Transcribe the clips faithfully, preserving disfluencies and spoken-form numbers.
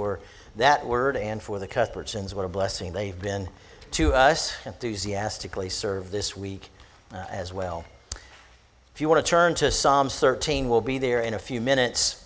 for that word and for the Cuthbertsons. What a blessing they've been to us. Enthusiastically served this week uh, as well. If you want to turn to Psalms thirteen, we'll be there in a few minutes.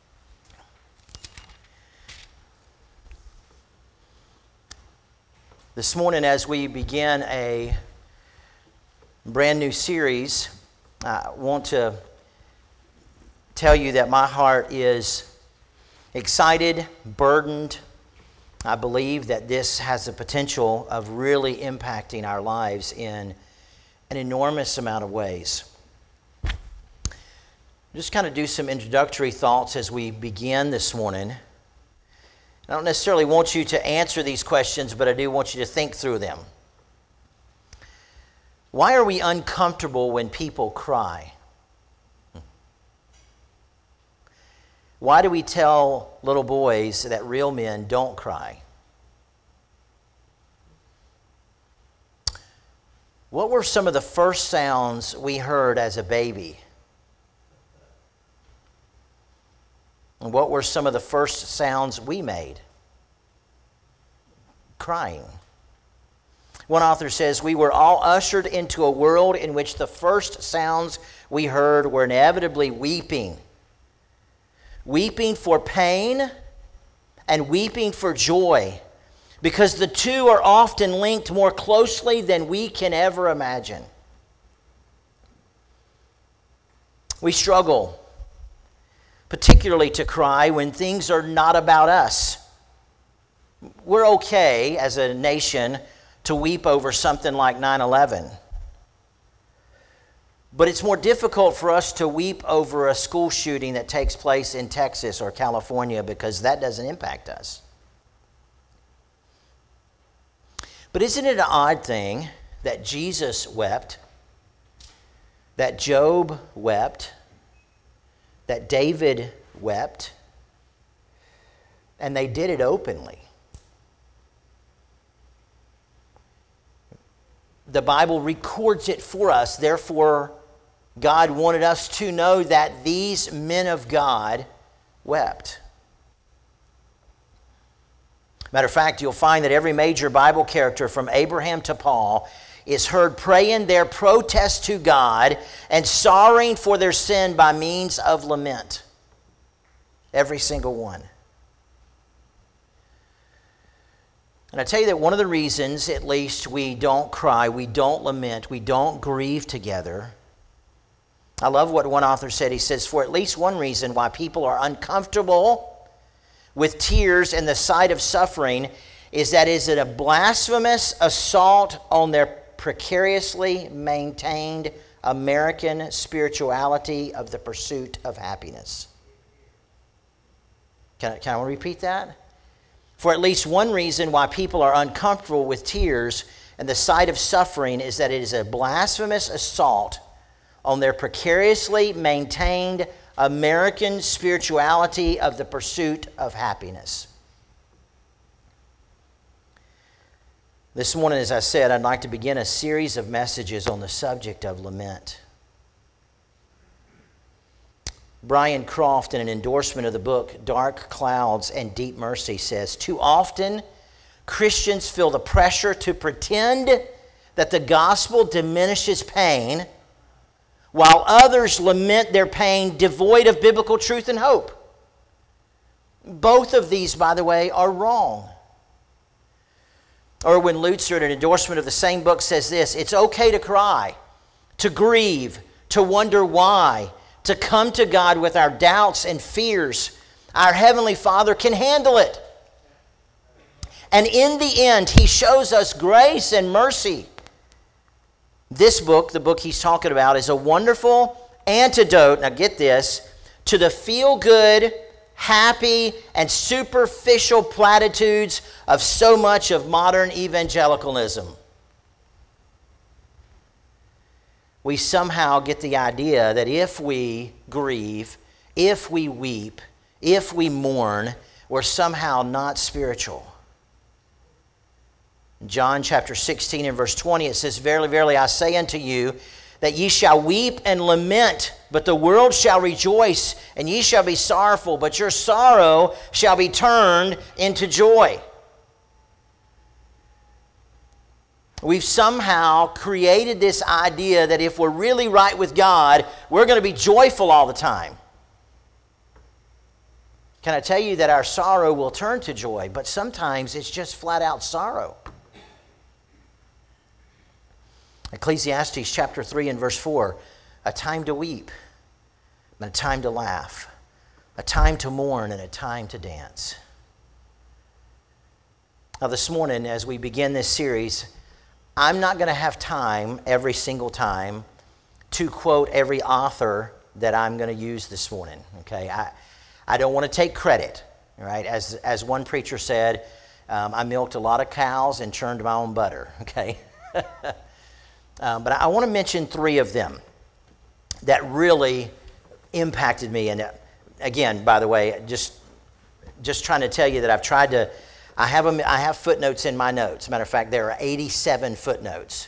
This morning, as we begin a brand new series, I want to tell you that my heart is excited, burdened. I believe that this has the potential of really impacting our lives in an enormous amount of ways. Just kind of do some introductory thoughts as we begin this morning. I don't necessarily want you to answer these questions, but I do want you to think through them. Why are we uncomfortable when people cry? Why do we tell little boys that real men don't cry? What were some of the first sounds we heard as a baby? And what were some of the first sounds we made? Crying. One author says, we were all ushered into a world in which the first sounds we heard were inevitably weeping. Weeping for pain and weeping for joy, because the two are often linked more closely than we can ever imagine. We struggle particularly to cry when things are not about us. We're okay as a nation to weep over something like nine eleven. But it's more difficult for us to weep over a school shooting that takes place in Texas or California, because that doesn't impact us. But isn't it an odd thing that Jesus wept, that Job wept, that David wept, and they did it openly? The Bible records it for us. Therefore, God wanted us to know that these men of God wept. Matter of fact, you'll find that every major Bible character from Abraham to Paul is heard praying their protest to God and sorrowing for their sin by means of lament. Every single one. And I tell you that one of the reasons, at least, we don't cry, we don't lament, we don't grieve together. I love what one author said. He says, for at least one reason why people are uncomfortable with tears and the sight of suffering is that is it a blasphemous assault on their precariously maintained American spirituality of the pursuit of happiness. Can I, can I repeat that? For at least one reason why people are uncomfortable with tears and the sight of suffering is that it is a blasphemous assault on their precariously maintained American spirituality of the pursuit of happiness. This morning, as I said, I'd like to begin a series of messages on the subject of lament. Brian Croft, in an endorsement of the book Dark Clouds and Deep Mercy, says, too often Christians feel the pressure to pretend that the gospel diminishes pain, while others lament their pain devoid of biblical truth and hope. Both of these, by the way, are wrong. Erwin Lutzer, in an endorsement of the same book, says this: it's okay to cry, to grieve, to wonder why, to come to God with our doubts and fears. Our Heavenly Father can handle it. And in the end, He shows us grace and mercy. This book, the book he's talking about, is a wonderful antidote, now get this, to the feel-good, happy, and superficial platitudes of so much of modern evangelicalism. We somehow get the idea that if we grieve, if we weep, if we mourn, we're somehow not spiritual. In John chapter sixteen and verse twenty, it says, verily, verily, I say unto you, that ye shall weep and lament, but the world shall rejoice, and ye shall be sorrowful, but your sorrow shall be turned into joy. We've somehow created this idea that if we're really right with God, we're going to be joyful all the time. Can I tell you that our sorrow will turn to joy, but sometimes it's just flat out sorrow. Ecclesiastes chapter three and verse four, a time to weep, and a time to laugh, a time to mourn, and a time to dance. Now this morning, as we begin this series, I'm not going to have time every single time to quote every author that I'm going to use this morning, okay? I, I don't want to take credit, right? As, as one preacher said, um, I milked a lot of cows and churned my own butter, okay? um, but I want to mention three of them that really impacted me. And again, by the way, just, just trying to tell you that I've tried to I have, a, I have footnotes in my notes. Matter of fact, there are eighty-seven footnotes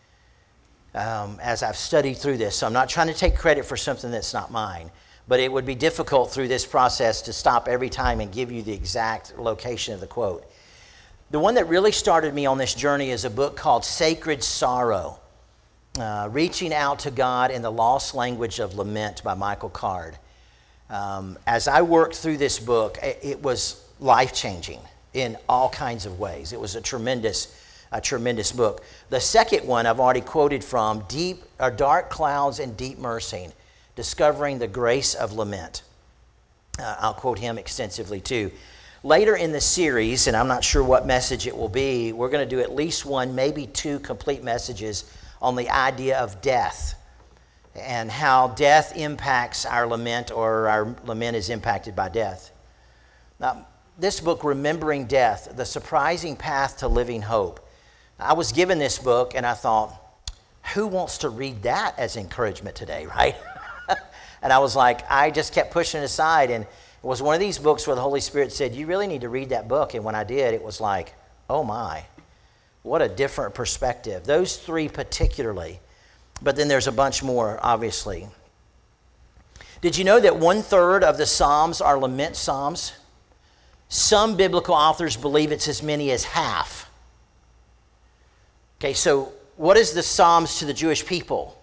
um, as I've studied through this. So I'm not trying to take credit for something that's not mine, but it would be difficult through this process to stop every time and give you the exact location of the quote. The one that really started me on this journey is a book called Sacred Sorrow, uh, Reaching Out to God in the Lost Language of Lament by Michael Card. Um, as I worked through this book, it, it was life-changing in all kinds of ways. It was a tremendous, a tremendous book. The second one I've already quoted from, Deep or Dark Clouds and Deep Mercy, Discovering the Grace of Lament. Uh, I'll quote him extensively too. Later in the series, and I'm not sure what message it will be, we're going to do at least one, maybe two complete messages on the idea of death and how death impacts our lament, or our lament is impacted by death. Now, this book, Remembering Death, The Surprising Path to Living Hope. I was given this book and I thought, who wants to read that as encouragement today, right? And I was like, I just kept pushing it aside, and it was one of these books where the Holy Spirit said, you really need to read that book. And when I did, it was like, oh my, what a different perspective. Those three particularly, but then there's a bunch more, obviously. Did you know that one third of the Psalms are lament Psalms? Some biblical authors believe it's as many as half. Okay, so what is the Psalms to the Jewish people?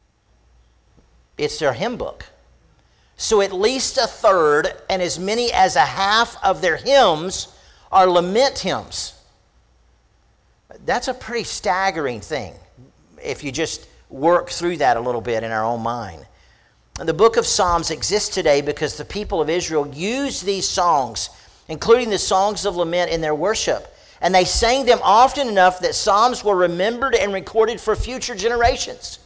It's their hymn book. So at least a third and as many as a half of their hymns are lament hymns. That's a pretty staggering thing if you just work through that a little bit in our own mind. And the book of Psalms exists today because the people of Israel used these songs, including the songs of lament, in their worship. And they sang them often enough that Psalms were remembered and recorded for future generations.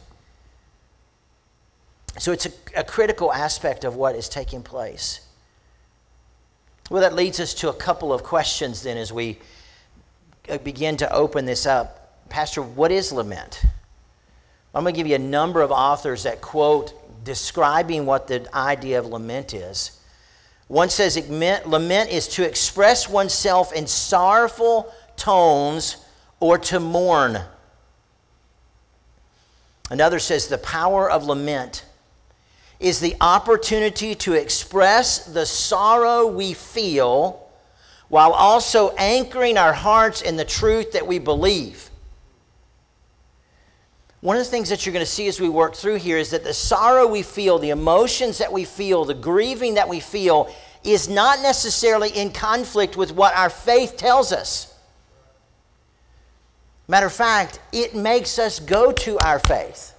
So it's a, a critical aspect of what is taking place. Well, that leads us to a couple of questions then as we begin to open this up. Pastor, what is lament? I'm going to give you a number of authors that quote describing what the idea of lament is. One says lament is to express oneself in sorrowful tones or to mourn. Another says the power of lament is the opportunity to express the sorrow we feel while also anchoring our hearts in the truth that we believe. One of the things that you're going to see as we work through here is that the sorrow we feel, the emotions that we feel, the grieving that we feel is not necessarily in conflict with what our faith tells us. Matter of fact, it makes us go to our faith.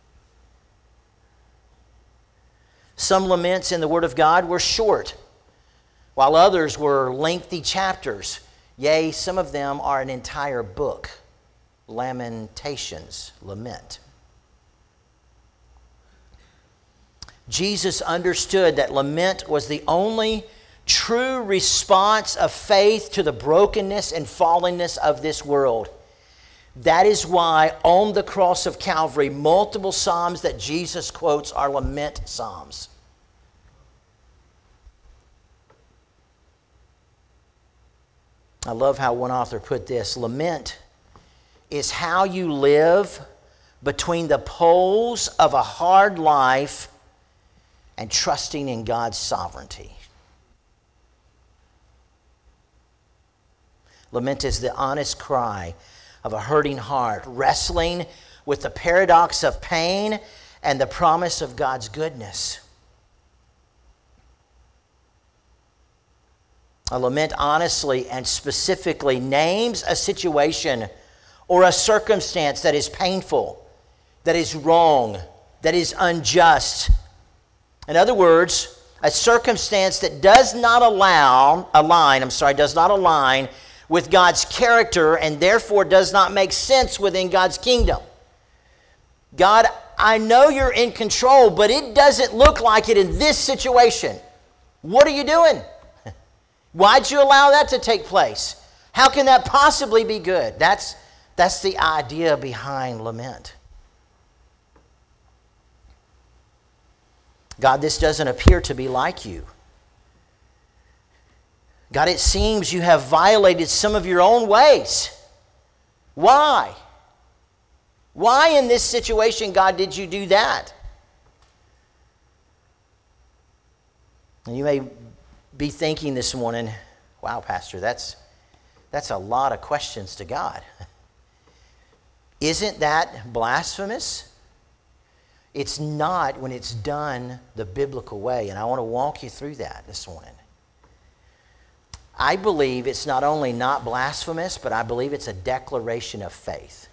Some laments in the Word of God were short, while others were lengthy chapters. Yea, some of them are an entire book. Lamentations, lament. Jesus understood that lament was the only true response of faith to the brokenness and fallenness of this world. That is why on the cross of Calvary, multiple psalms that Jesus quotes are lament psalms. I love how one author put this. Lament is how you live between the poles of a hard life and trusting in God's sovereignty. Lament is the honest cry of a hurting heart, wrestling with the paradox of pain and the promise of God's goodness. A lament honestly and specifically names a situation or a circumstance that is painful, that is wrong, that is unjust. In other words, a circumstance that does not allow, align, I'm sorry, does not align with God's character and therefore does not make sense within God's kingdom. God, I know you're in control, but it doesn't look like it in this situation. What are you doing? Why'd you allow that to take place? How can that possibly be good? That's, that's the idea behind lament. God, this doesn't appear to be like you. God, it seems you have violated some of your own ways. Why? Why in this situation, God, did you do that? And you may be thinking this morning, wow, Pastor, that's, that's a lot of questions to God. Isn't that blasphemous? It's not when it's done the biblical way, and I want to walk you through that this morning. I believe it's not only not blasphemous, but I believe it's a declaration of faith.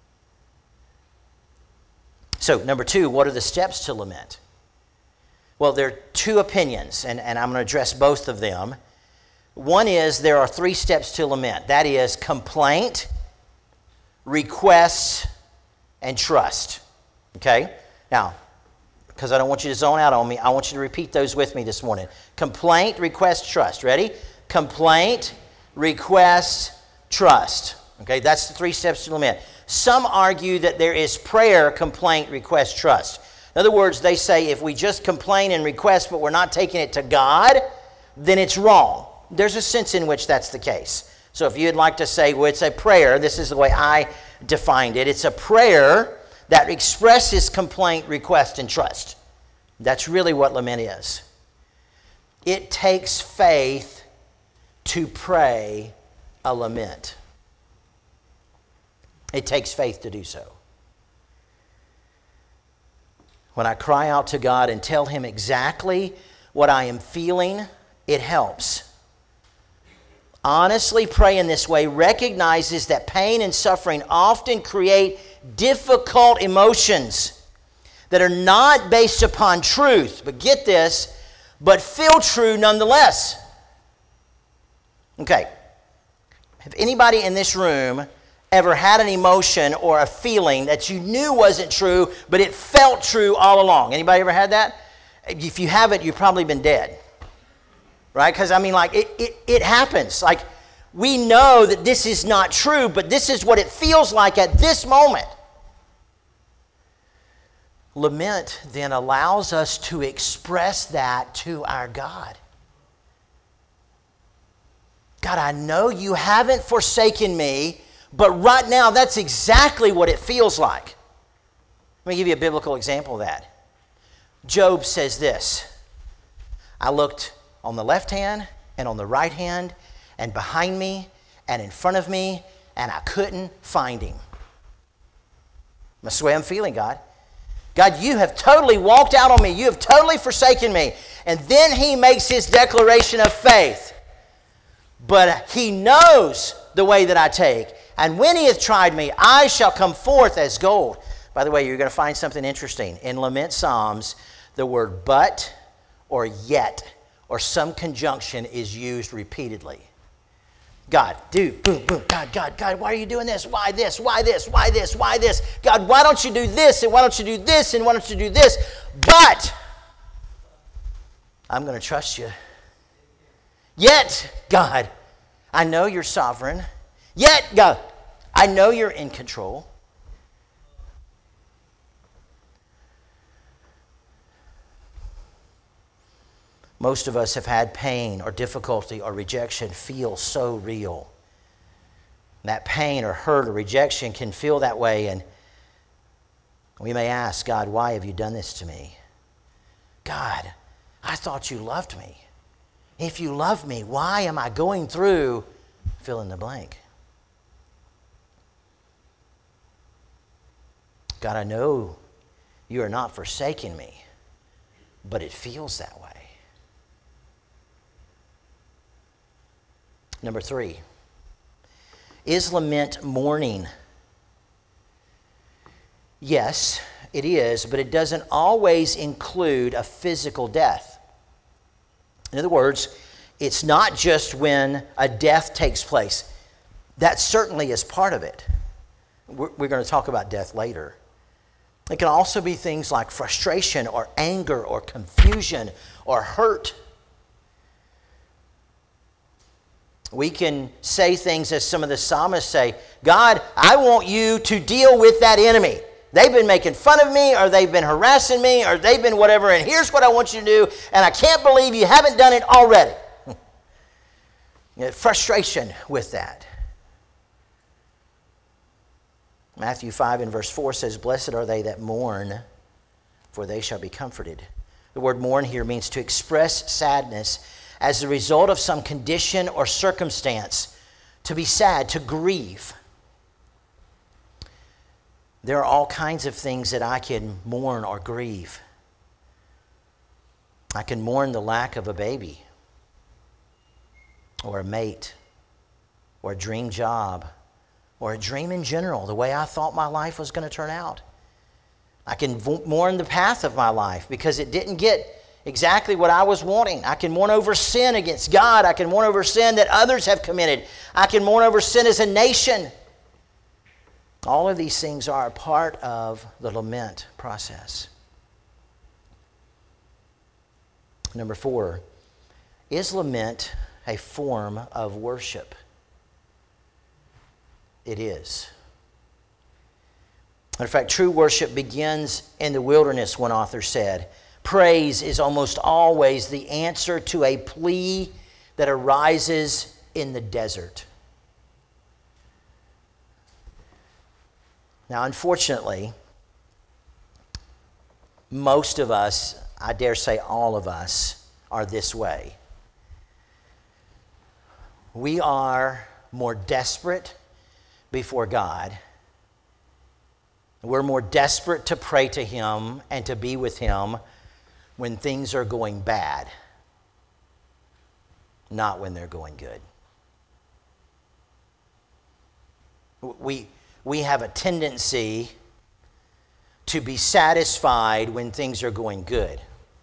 So, number two, what are the steps to lament? Well, there are two opinions, and, and I'm going to address both of them. One is there are three steps to lament. That is complaint, request, and trust. Okay? Now, because I don't want you to zone out on me, I want you to repeat those with me this morning. Complaint, request, trust. Ready? Complaint, request, trust. Okay, that's the three steps to lament. Some argue that there is prayer, complaint, request, trust. In other words, they say if we just complain and request, but we're not taking it to God, then it's wrong. There's a sense in which that's the case. So if you'd like to say, well, it's a prayer, this is the way I defined it. It's a prayer that expresses complaint, request, and trust. That's really what lament is. It takes faith to pray a lament. It takes faith to do so. When I cry out to God and tell Him exactly what I am feeling, it helps. Honestly praying this way recognizes that pain and suffering often create difficult emotions that are not based upon truth. But get this, but feel true nonetheless. Okay. Have anybody in this room ever had an emotion or a feeling that you knew wasn't true, but it felt true all along? Anybody ever had that? If you haven't, you've probably been dead. Right? Because, I mean, like, it, it, it happens. Like, we know that this is not true, but this is what it feels like at this moment. Lament then allows us to express that to our God. God, I know you haven't forsaken me, but right now that's exactly what it feels like. Let me give you a biblical example of that. Job says this, I looked on the left hand and on the right hand and behind me and in front of me, and I couldn't find him. That's the way I'm feeling, God. God, you have totally walked out on me. You have totally forsaken me. And then he makes his declaration of faith. But he knows the way that I take. And when he hath tried me, I shall come forth as gold. By the way, you're going to find something interesting. In Lament Psalms, the word but or yet or some conjunction is used repeatedly. God, do, boom, boom, God, God, God, why are you doing this? Why this? Why this? Why this? Why this? God, why don't you do this? And why don't you do this? And why don't you do this? But I'm going to trust you. Yet, God, I know you're sovereign. Yet, God, I know you're in control. Most of us have had pain or difficulty or rejection feel so real. That pain or hurt or rejection can feel that way. And We may ask, God, why have you done this to me? God, I thought you loved me. If you love me, why am I going through fill in the blank? God, I know you are not forsaking me, but it feels that way. Number three, is lament mourning? Yes, it is, but it doesn't always include a physical death. In other words, it's not just when a death takes place. That certainly is part of it. We're, we're going to talk about death later. It can also be things like frustration or anger or confusion or hurt. We can say things as some of the psalmists say, God, I want you to deal with that enemy. They've been making fun of me, or they've been harassing me, or they've been whatever, and here's what I want you to do, and I can't believe you haven't done it already. You know, frustration with that. Matthew five and verse four says, blessed are they that mourn, for they shall be comforted. The word mourn here means to express sadness as a result of some condition or circumstance, to be sad, to grieve. There are all kinds of things that I can mourn or grieve. I can mourn the lack of a baby, or a mate, or a dream job, or a dream in general, the way I thought my life was going to turn out. I can mourn the path of my life because it didn't get exactly what I was wanting. I can mourn over sin against God. I can mourn over sin that others have committed. I can mourn over sin as a nation. All of these things are a part of the lament process. Number four, is lament a form of worship? It is. In fact, true worship begins in the wilderness, one author said. Praise is almost always the answer to a plea that arises in the desert. Now, unfortunately, most of us, I dare say all of us, are this way. We are more desperate before God. We're more desperate to pray to Him and to be with Him when things are going bad, not when they're going good. We, we have a tendency to be satisfied when things are going good.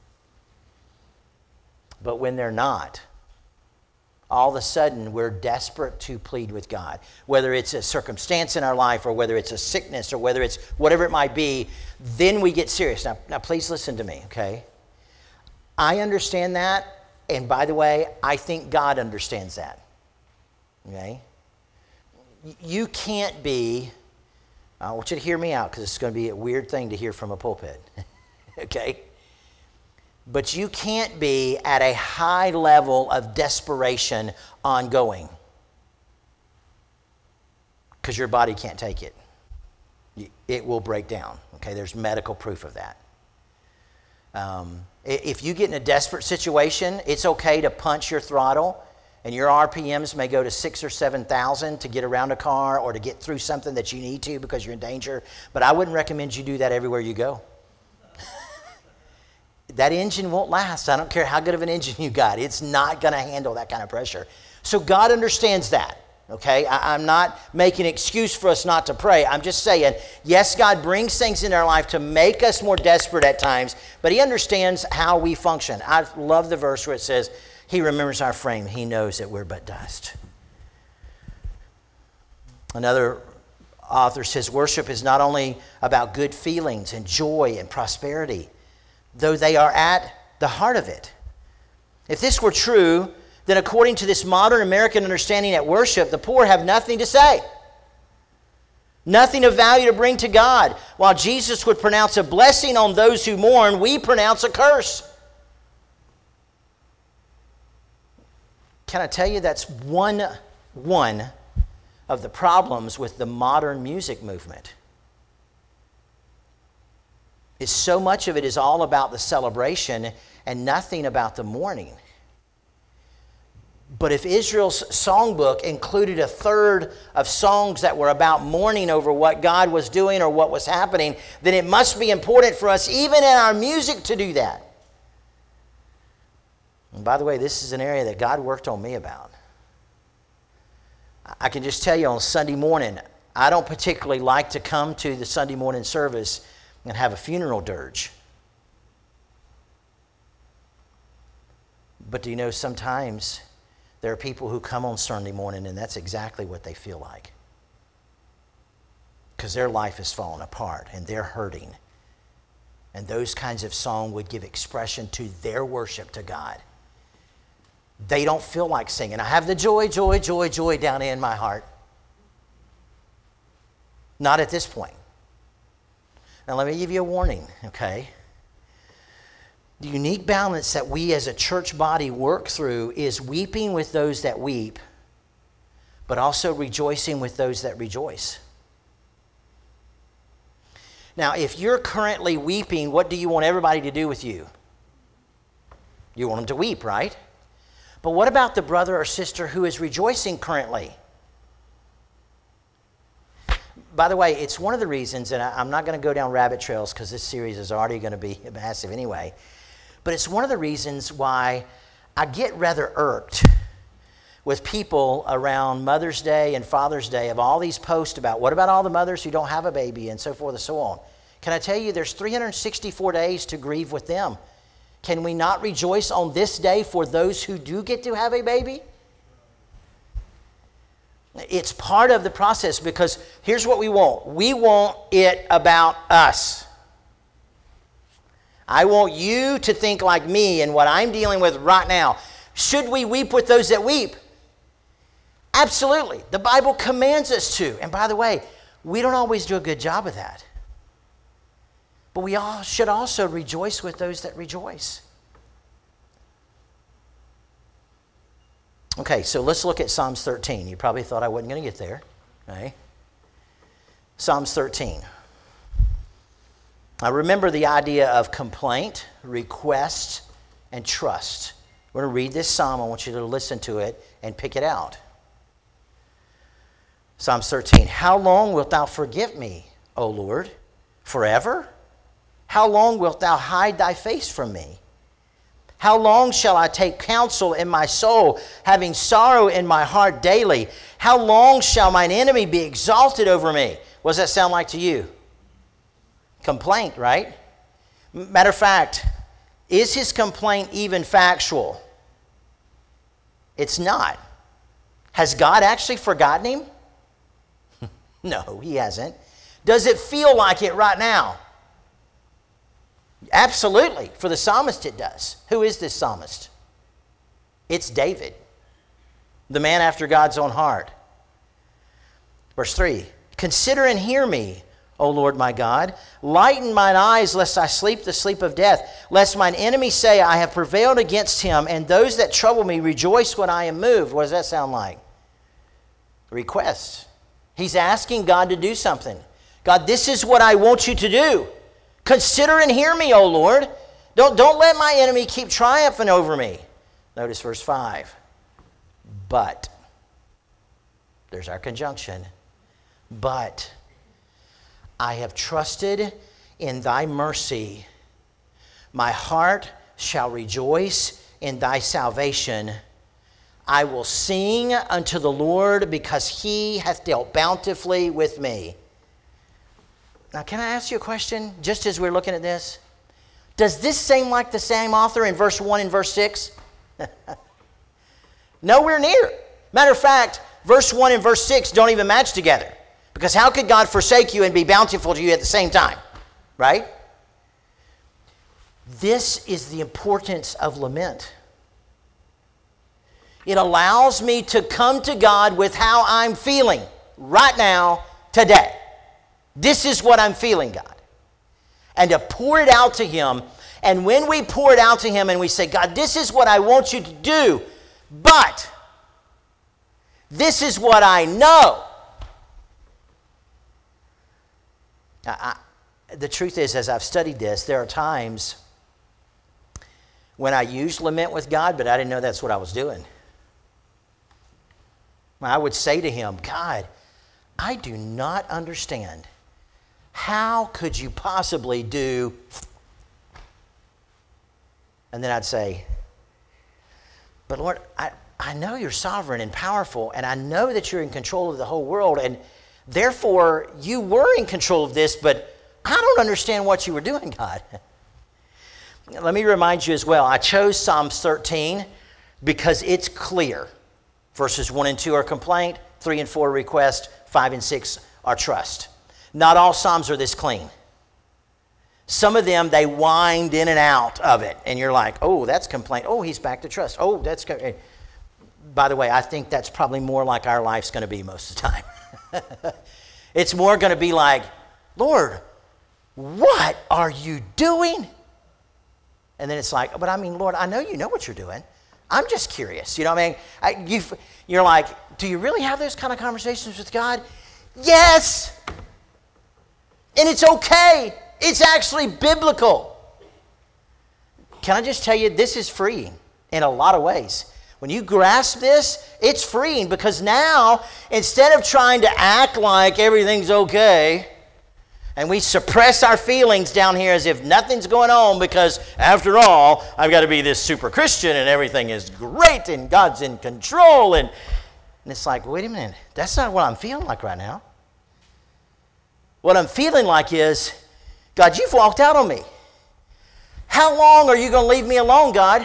But when they're not, all of a sudden we're desperate to plead with God. Whether it's a circumstance in our life, or whether it's a sickness, or whether it's whatever it might be, then we get serious. Now, now please listen to me, okay? I understand that, and by the way, I think God understands that, okay? You can't be, I want you to hear me out because it's going to be a weird thing to hear from a pulpit, okay? But you can't be at a high level of desperation ongoing because your body can't take it. It will break down, okay? There's medical proof of that. Um, if you get in a desperate situation, it's okay to punch your throttle, and your R P Ms may go to six or seven thousand to get around a car or to get through something that you need to because you're in danger. But I wouldn't recommend you do that everywhere you go. That engine won't last. I don't care how good of an engine you got. It's not going to handle that kind of pressure. So God understands that. Okay, I, I'm not making an excuse for us not to pray. I'm just saying, yes, God brings things in our life to make us more desperate at times, but He understands how we function. I love the verse where it says, He remembers our frame. He knows that we're but dust. Another author says, worship is not only about good feelings and joy and prosperity, though they are at the heart of it. If this were true, then according to this modern American understanding at worship, the poor have nothing to say. Nothing of value to bring to God. While Jesus would pronounce a blessing on those who mourn, we pronounce a curse. Can I tell you that's one, one of the problems with the modern music movement? is so much of it is all about the celebration and nothing about the mourning. But if Israel's songbook included a third of songs that were about mourning over what God was doing or what was happening, then it must be important for us, even in our music, to do that. And by the way, this is an area that God worked on me about. I can just tell you, on Sunday morning, I don't particularly like to come to the Sunday morning service and have a funeral dirge. But do you know, sometimes there are people who come on Sunday morning and that's exactly what they feel like. Because their life has fallen apart and they're hurting. And those kinds of songs would give expression to their worship to God. They don't feel like singing. I have the joy, joy, joy, joy down in my heart. Not at this point. Now let me give you a warning, okay? The unique balance that we as a church body work through is weeping with those that weep, but also rejoicing with those that rejoice. Now, if you're currently weeping, what do you want everybody to do with you? You want them to weep, right? But what about the brother or sister who is rejoicing currently? By the way, it's one of the reasons, and I'm not going to go down rabbit trails because this series is already going to be massive anyway, but it's one of the reasons why I get rather irked with people around Mother's Day and Father's Day of all these posts about what about all the mothers who don't have a baby and so forth and so on. Can I tell you, there's three hundred sixty-four days to grieve with them. Can we not rejoice on this day for those who do get to have a baby? It's part of the process, because here's what we want. We want it about us. I want you to think like me and what I'm dealing with right now. Should we weep with those that weep? Absolutely. The Bible commands us to. And by the way, we don't always do a good job of that. But we all should also rejoice with those that rejoice. Okay, so let's look at Psalms thirteen. You probably thought I wasn't going to get there. Right? Psalms thirteen. Now remember the idea of complaint, request, and trust. We're going to read this psalm. I want you to listen to it and pick it out. Psalms thirteen. How long wilt thou forget me, O Lord? Forever? How long wilt thou hide thy face from me? How long shall I take counsel in my soul, having sorrow in my heart daily? How long shall mine enemy be exalted over me? What does that sound like to you? Complaint, right? Matter of fact, is his complaint even factual? It's not. Has God actually forgotten him? No, he hasn't. Does it feel like it right now? Absolutely. For the psalmist it does. Who is this psalmist? It's David, the man after God's own heart. Verse three, consider and hear me, O Lord my God. Lighten mine eyes, lest I sleep the sleep of death, lest mine enemies say, I have prevailed against him, and those that trouble me rejoice when I am moved. What does that sound like? Request. He's asking God to do something. God, this is what I want you to do. Consider and hear me, O Lord. Don't, don't let my enemy keep triumphing over me. Notice verse five. But, there's our conjunction. But I have trusted in thy mercy. My heart shall rejoice in thy salvation. I will sing unto the Lord, because he hath dealt bountifully with me. Now, can I ask you a question, just as we're looking at this? Does this seem like the same author in verse one and verse six? Nowhere near. Matter of fact, verse one and verse six don't even match together. Because how could God forsake you and be bountiful to you at the same time? Right? This is the importance of lament. It allows me to come to God with how I'm feeling right now, today. This is what I'm feeling, God. And to pour it out to him. And when we pour it out to him and we say, God, this is what I want you to do, but this is what I know. I, the truth is, as I've studied this, there are times when I used lament with God, but I didn't know that's what I was doing. I would say to him, God, I do not understand. How could you possibly do? And then I'd say, but Lord, I, I know you're sovereign and powerful, and I know that you're in control of the whole world, and therefore you were in control of this, but I don't understand what you were doing, God. Let me remind you as well, I chose Psalms thirteen because it's clear. Verses one and two are complaint, three and four are request, five and six are trust. Not all Psalms are this clean. Some of them, they wind in and out of it, and you're like, oh, that's complaint. Oh, he's back to trust. Oh, that's... Co-. By the way, I think that's probably more like our life's going to be most of the time. It's more going to be like, Lord, what are you doing? And then it's like, but I mean, Lord, I know you know what you're doing. I'm just curious. You know what I mean? I, you, you're like, do you really have those kind of conversations with God? Yes. And it's okay. It's actually biblical. Can I just tell you, this is freeing in a lot of ways. When you grasp this, it's freeing because now, instead of trying to act like everything's okay, and we suppress our feelings down here as if nothing's going on because, after all, I've got to be this super Christian and everything is great and God's in control. And, and it's like, wait a minute, that's not what I'm feeling like right now. What I'm feeling like is, God, you've walked out on me. How long are you going to leave me alone, God?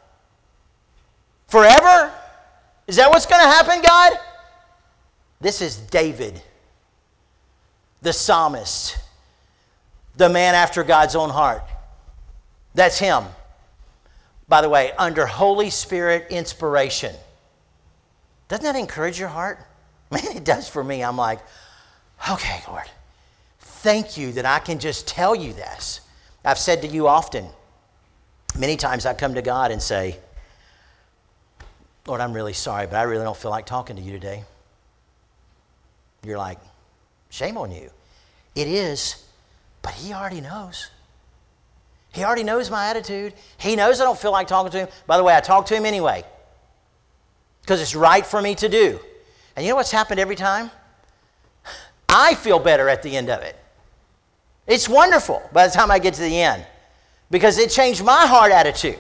Forever? Is that what's going to happen, God? This is David, the psalmist, the man after God's own heart. That's him. By the way, under Holy Spirit inspiration. Doesn't that encourage your heart? Man, it does for me. I'm like, okay, Lord, thank you that I can just tell you this. I've said to you often, many times I come to God and say, Lord, I'm really sorry, but I really don't feel like talking to you today. You're like, shame on you. It is, but he already knows. He already knows my attitude. He knows I don't feel like talking to him. By the way, I talk to him anyway because it's right for me to do. And you know what's happened every time? I feel better at the end of it. It's wonderful by the time I get to the end because it changed my heart attitude.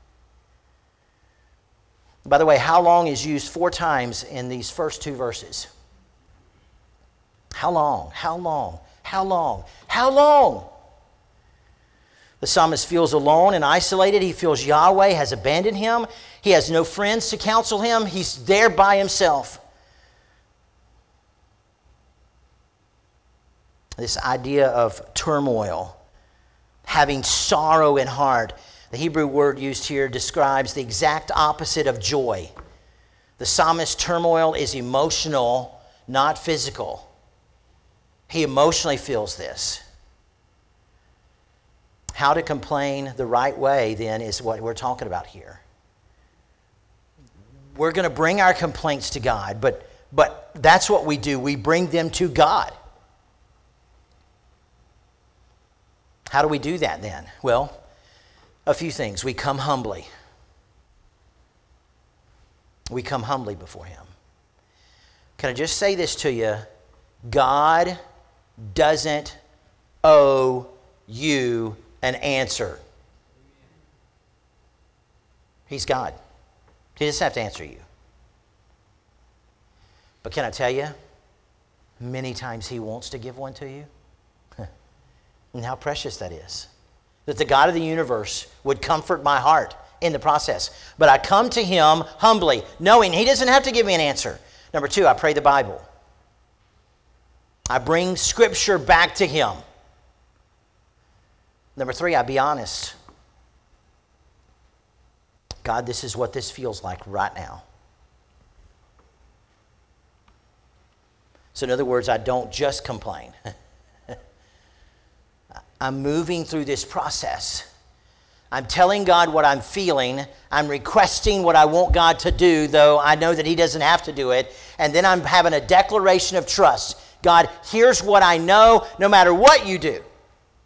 By the way, how long is used four times in these first two verses? How long? How long? How long? How long? The psalmist feels alone and isolated. He feels Yahweh has abandoned him. He has no friends to counsel him. He's there by himself. This idea of turmoil, having sorrow in heart. The Hebrew word used here describes the exact opposite of joy. The psalmist's turmoil is emotional, not physical. He emotionally feels this. How to complain the right way, then, is what we're talking about here. We're going to bring our complaints to God, but, but that's what we do. We bring them to God. How do we do that then? Well, a few things. We come humbly. We come humbly before him. Can I just say this to you? God doesn't owe you an answer. He's God. He doesn't have to answer you. But can I tell you, many times he wants to give one to you. And how precious that is. That the God of the universe would comfort my heart in the process. But I come to him humbly, knowing he doesn't have to give me an answer. Number two, I pray the Bible. I bring Scripture back to him. Number three, I be honest. God, this is what this feels like right now. So in other words, I don't just complain. I'm moving through this process. I'm telling God what I'm feeling. I'm requesting what I want God to do, though I know that he doesn't have to do it. And then I'm having a declaration of trust. God, here's what I know, no matter what you do.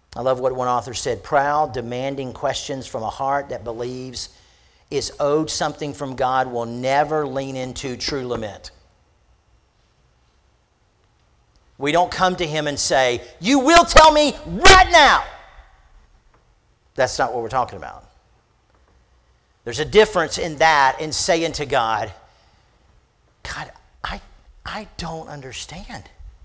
I love what one author said: proud, demanding questions from a heart that believes is owed something from God will never lean into true lament. We don't come to him and say, you will tell me right now. That's not what we're talking about. There's a difference in that and saying to God, God, I, I don't understand.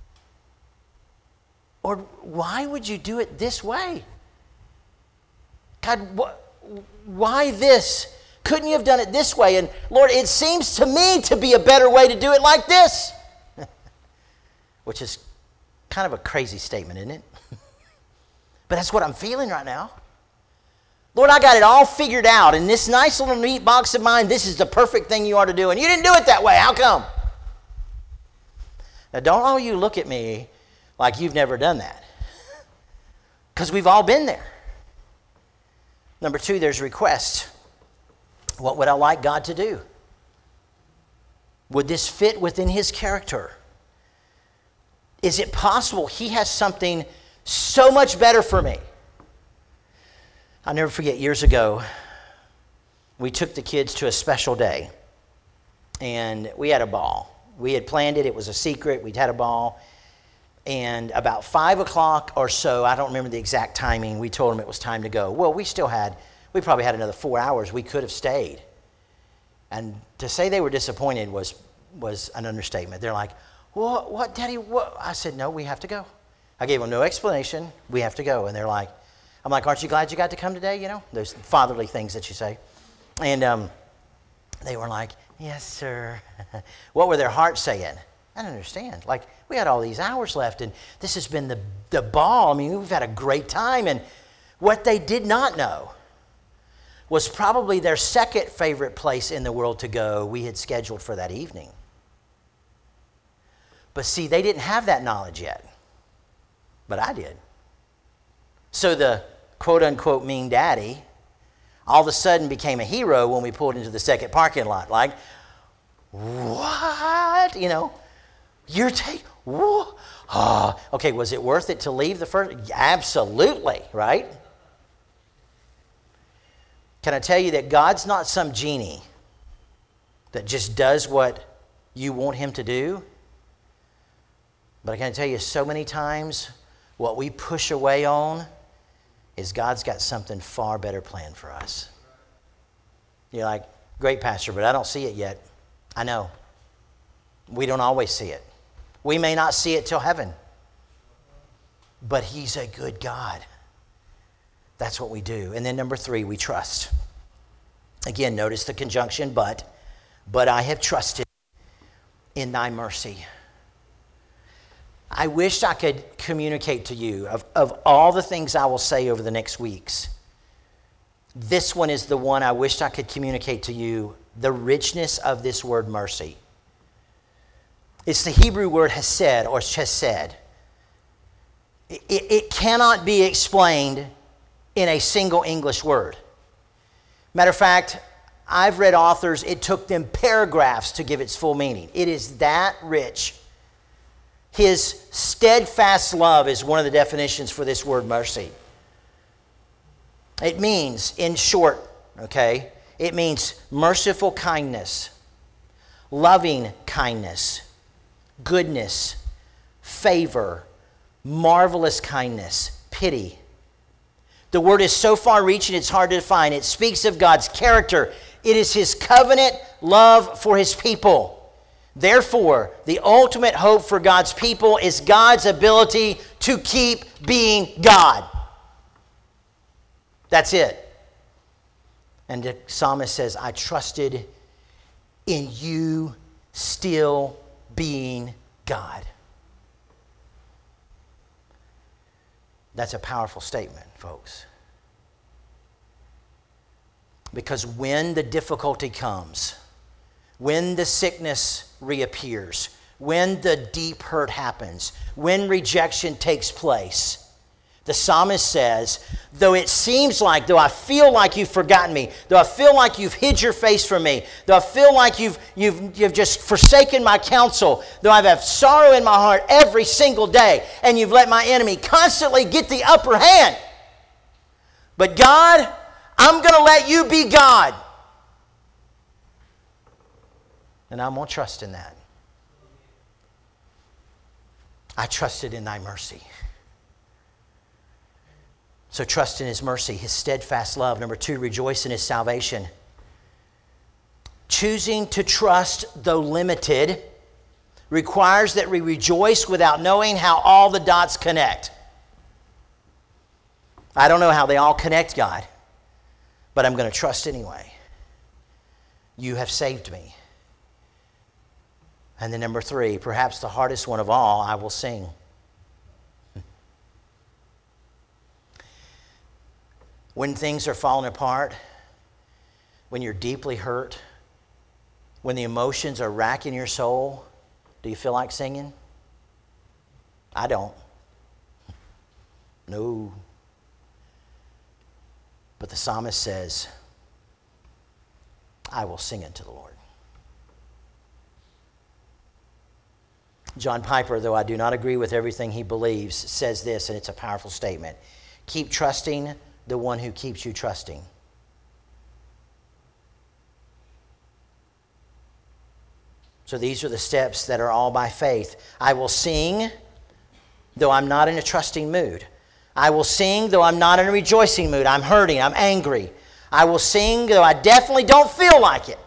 Or why would you do it this way? God, wh- why this? Couldn't you have done it this way? And Lord, it seems to me to be a better way to do it like this. Which is kind of a crazy statement, isn't it? But that's what I'm feeling right now. Lord, I got it all figured out. In this nice little neat box of mine, this is the perfect thing you ought to do. And you didn't do it that way. How come? Now, don't all you look at me like you've never done that. Because we've all been there. Number two, there's requests. What would I like God to do? Would this fit within his character? Is it possible he has something so much better for me? I'll never forget, years ago, we took the kids to a special day, and we had a ball. We had planned it. It was a secret. We'd had a ball. And about five o'clock or so, I don't remember the exact timing, we told them it was time to go. Well, we still had, we probably had another four hours. We could have stayed. And to say they were disappointed was was an understatement. They're like, what, what, Daddy, what? I said, no, we have to go. I gave them no explanation. We have to go. And they're like, I'm like, aren't you glad you got to come today? You know, those fatherly things that you say. And um, they were like, yes, sir. What were their hearts saying? I don't understand. Like, we had all these hours left, and this has been the, the ball. I mean, we've had a great time. And what they did not know was probably their second favorite place in the world to go we had scheduled for that evening. But see, they didn't have that knowledge yet. But I did. So the quote-unquote mean daddy all of a sudden became a hero when we pulled into the second parking lot. Like, what? You know, you're taking, oh. Okay, was it worth it to leave the first? Absolutely, right? Can I tell you that God's not some genie that just does what you want him to do? But I can tell you so many times what we push away on is God's got something far better planned for us. You're like, great, Pastor, but I don't see it yet. I know. We don't always see it. We may not see it till heaven. But he's a good God. That's what we do. And then number three, we trust. Again, notice the conjunction, but. But I have trusted in thy mercy. I wish I could communicate to you, of, of all the things I will say over the next weeks, this one is the one I wish I could communicate to you, the richness of this word mercy. It's the Hebrew word hesed or chesed. It, it cannot be explained in a single English word. Matter of fact, I've read authors, it took them paragraphs to give its full meaning. It is that rich. His steadfast love is one of the definitions for this word mercy. It means, in short, okay, it means merciful kindness, loving kindness, goodness, favor, marvelous kindness, pity. The word is so far-reaching it's hard to define. It speaks of God's character. It is his covenant love for his people. Therefore, the ultimate hope for God's people is God's ability to keep being God. That's it. And the psalmist says, I trusted in you still being God. That's a powerful statement, folks. Because when the difficulty comes, when the sickness reappears, when the deep hurt happens, when rejection takes place, The psalmist says, though it seems like, though I feel like you've forgotten me, though I feel like you've hid your face from me, though I feel like you've, you've, you've just forsaken my counsel, though I've had sorrow in my heart every single day, and you've let my enemy constantly get the upper hand. But God, I'm going to let you be God. And I'm going to trust in that. I trusted in thy mercy. So trust in his mercy, his steadfast love. Number two, rejoice in his salvation. Choosing to trust, though limited, requires that we rejoice without knowing how all the dots connect. I don't know how they all connect, God, but I'm going to trust anyway. You have saved me. And then number three, perhaps the hardest one of all, I will sing. When things are falling apart, when you're deeply hurt, when the emotions are racking your soul, do you feel like singing? I don't. No. But the psalmist says, I will sing unto the Lord. John Piper, though I do not agree with everything he believes, says this, and it's a powerful statement. Keep trusting the one who keeps you trusting. So these are the steps that are all by faith. I will sing, though I'm not in a trusting mood. I will sing, though I'm not in a rejoicing mood. I'm hurting, I'm angry. I will sing, though I definitely don't feel like it.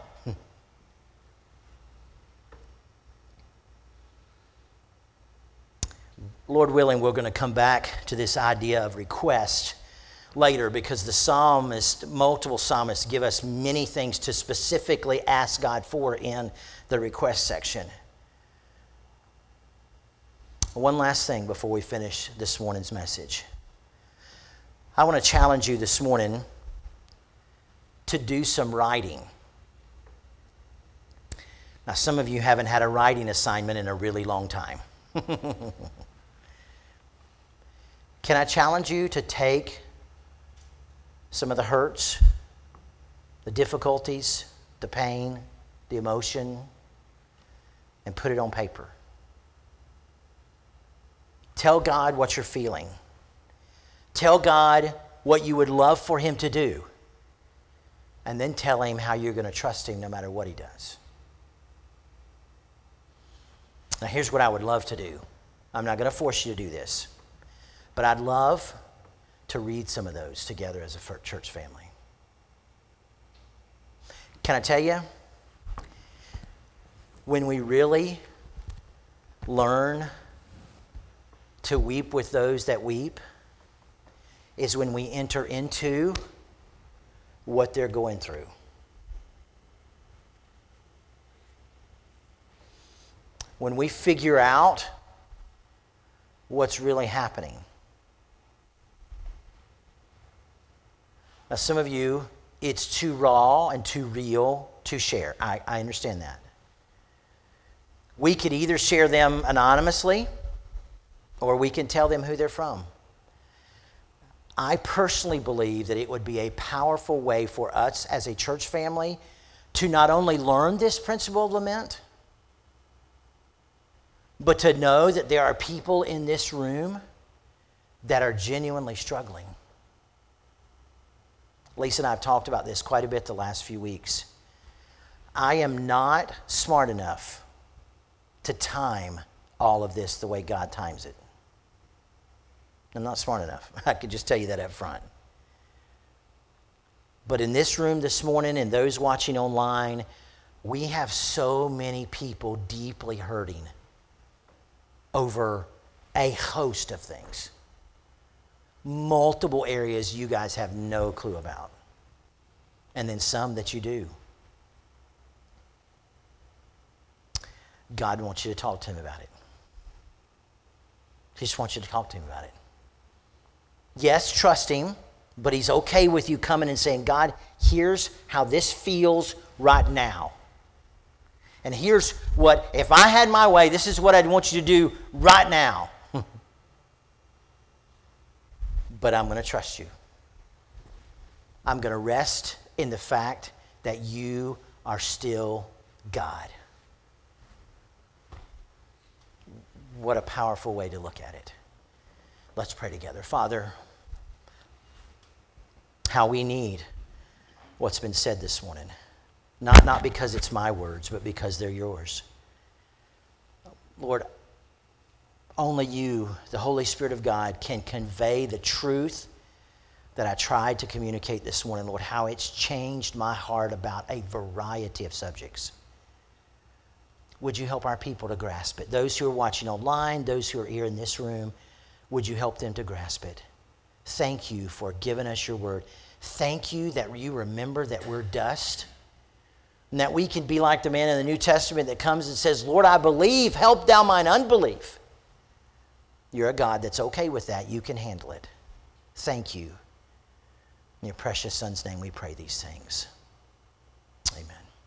Lord willing, we're going to come back to this idea of request later, because the psalmist, multiple psalmists give us many things to specifically ask God for in the request section. One last thing before we finish this morning's message. I want to challenge you this morning to do some writing. Now, some of you haven't had a writing assignment in a really long time. Can I challenge you to take some of the hurts, the difficulties, the pain, the emotion, and put it on paper? Tell God what you're feeling. Tell God what you would love for him to do. And then tell him how you're going to trust him no matter what he does. Now, here's what I would love to do. I'm not going to force you to do this. But I'd love to read some of those together as a church family. Can I tell you? When we really learn to weep with those that weep is when we enter into what they're going through. When we figure out what's really happening. Now, some of you, it's too raw and too real to share. I, I understand that. We could either share them anonymously or we can tell them who they're from. I personally believe that it would be a powerful way for us as a church family to not only learn this principle of lament, but to know that there are people in this room that are genuinely struggling. Lisa and I have talked about this quite a bit the last few weeks. I am not smart enough to time all of this the way God times it. I'm not smart enough. I could just tell you that up front. But in this room this morning and those watching online, we have so many people deeply hurting over a host of things. Multiple areas you guys have no clue about. And then some that you do. God wants you to talk to him about it. He just wants you to talk to him about it. Yes, trust him, but he's okay with you coming and saying, God, here's how this feels right now. And here's what, if I had my way, this is what I'd want you to do right now. but I'm going to trust you. I'm going to rest in the fact that you are still God. What a powerful way to look at it. Let's pray together. Father, how we need what's been said this morning. Not, not because it's my words, but because they're yours. Lord, only you, the Holy Spirit of God, can convey the truth that I tried to communicate this morning, Lord, how it's changed my heart about a variety of subjects. Would you help our people to grasp it? Those who are watching online, those who are here in this room, would you help them to grasp it? Thank you for giving us your word. Thank you that you remember that we're dust, and that we can be like the man in the New Testament that comes and says, Lord, I believe, help thou mine unbelief. You're a God that's okay with that. You can handle it. Thank you. In your precious Son's name we pray these things. Amen.